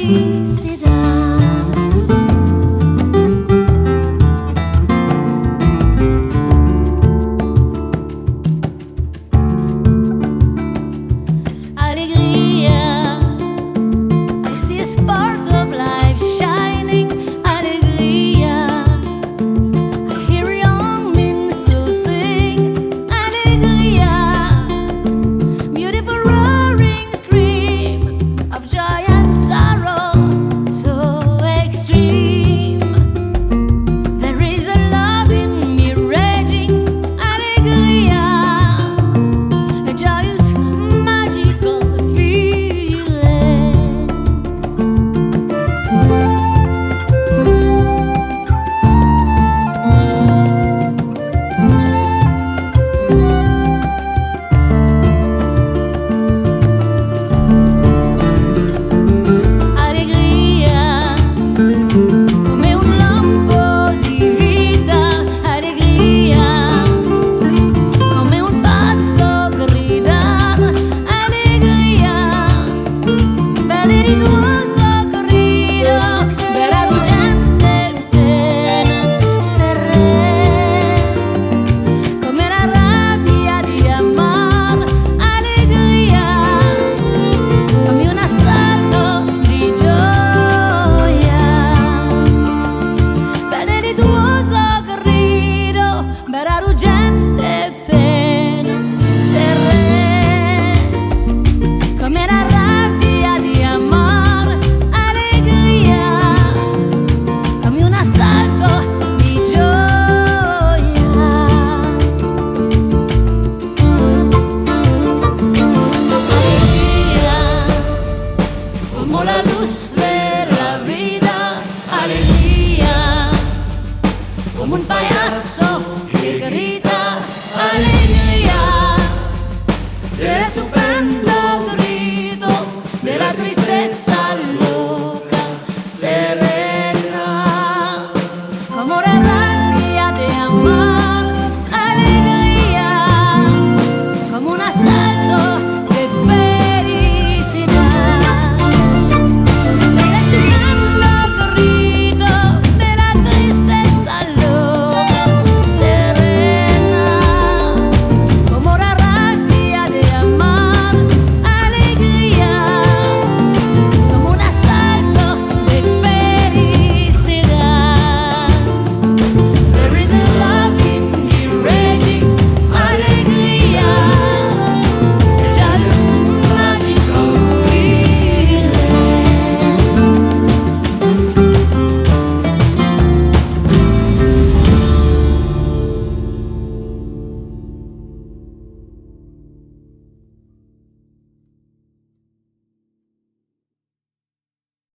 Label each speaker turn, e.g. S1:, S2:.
S1: felicidad. Alegría, I see a spark of life shining. Alegría, I hear young minstrels sing. Alegría, beautiful roaring scream of joy and sorrow, so extreme. There is a love in me raging. Alegría, a joyous magical feeling. Alegría, come un lampo di vita. Alegría, come un pazzo gridar. Alegría, delirioso corrido per la gente pena seré, come la rabbia di amar. Alegría, come un assalto di gioia, delirioso corrido per la gente pena seré, come la rabbia di amar. Alegría, come un assalto di gioia. Alegría, como la luz de la vida. Alegría, como un payaso que grita. Alegría, el estupendo grito de la tristeza.